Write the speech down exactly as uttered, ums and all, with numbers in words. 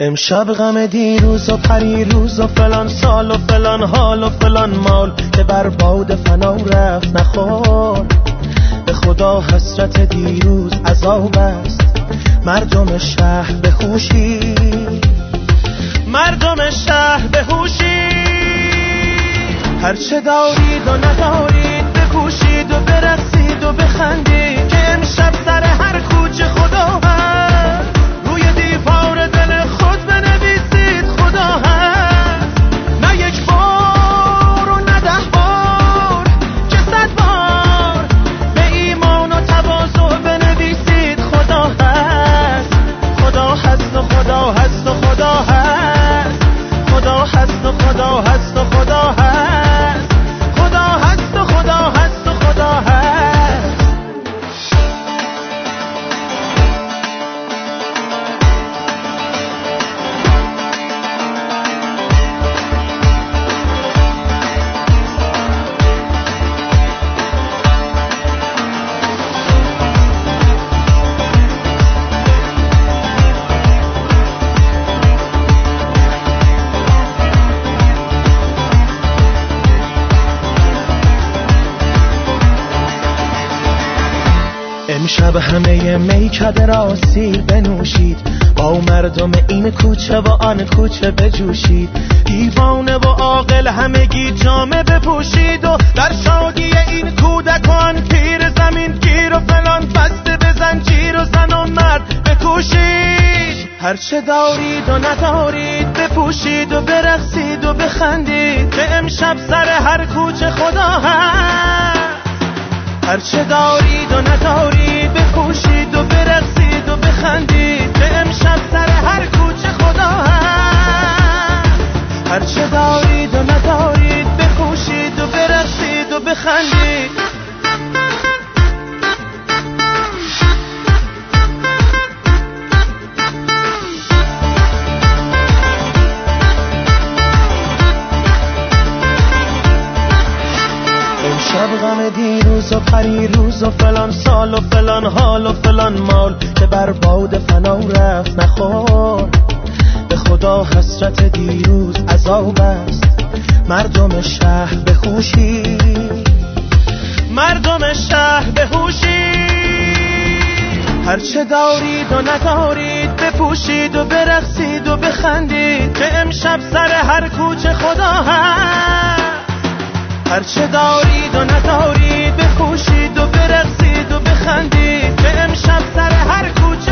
امشب غم دیروز و پریروز و فلان سال و فلان حال و فلان مال که بر باد فنا رفت نخور. به خدا حسرت دیروز عذاب است، مردم شهر به هوشی، مردم شهر به هوشی. هرچه دارید و ندارید بپوشید و برقصید و بخندید که امشب سر هر کوچه خدا هست. روی دیوار دل خود بنویسید خدا هست. نه یک بار و نه ده بار که صد بار به ایمان و تواضع بنویسید خدا هست. خدا هست و خدا هست و خدا هست. خدا هست و خدا هست و خدا هست. خدا هست و خدا هست و خدا هست. امشب همه میکده را سیر بنوشید، با مردم این کوچه و آن کوچه بجوشید. دیوانه و عاقل همگی جامه بپوشید و در شادی این کودک و آن پیر زمین گیر و فلان بسته به زنجیر و زن و مرد بکوشید. هرچه دارید و ندارید بپوشید و برقصید و بخندید که امشب سر هر کوچه خدا هست. هرچه دارید و ندارید بپوشید و برقصید و بخندید که امشب سر هر کوچه خدا هست. هرچه دارید و ندارید بپوشید و برقصید و بخندید. امشب غم دیروز و پریروز و فلان سال و فلان حال و فلان مال که بر باد فنا رفت نخور. به خدا حسرت دیروز عذاب است، مردم شهر به هوشی، مردم شهر به هوشی. هرچه دارید و ندارید بپوشید و برقصید و بخندید که امشب سر هر کوچه خدا هست. هرچه دارید و ندارید بپوشید و برقصید و بخندید که امشب سر هر کوچه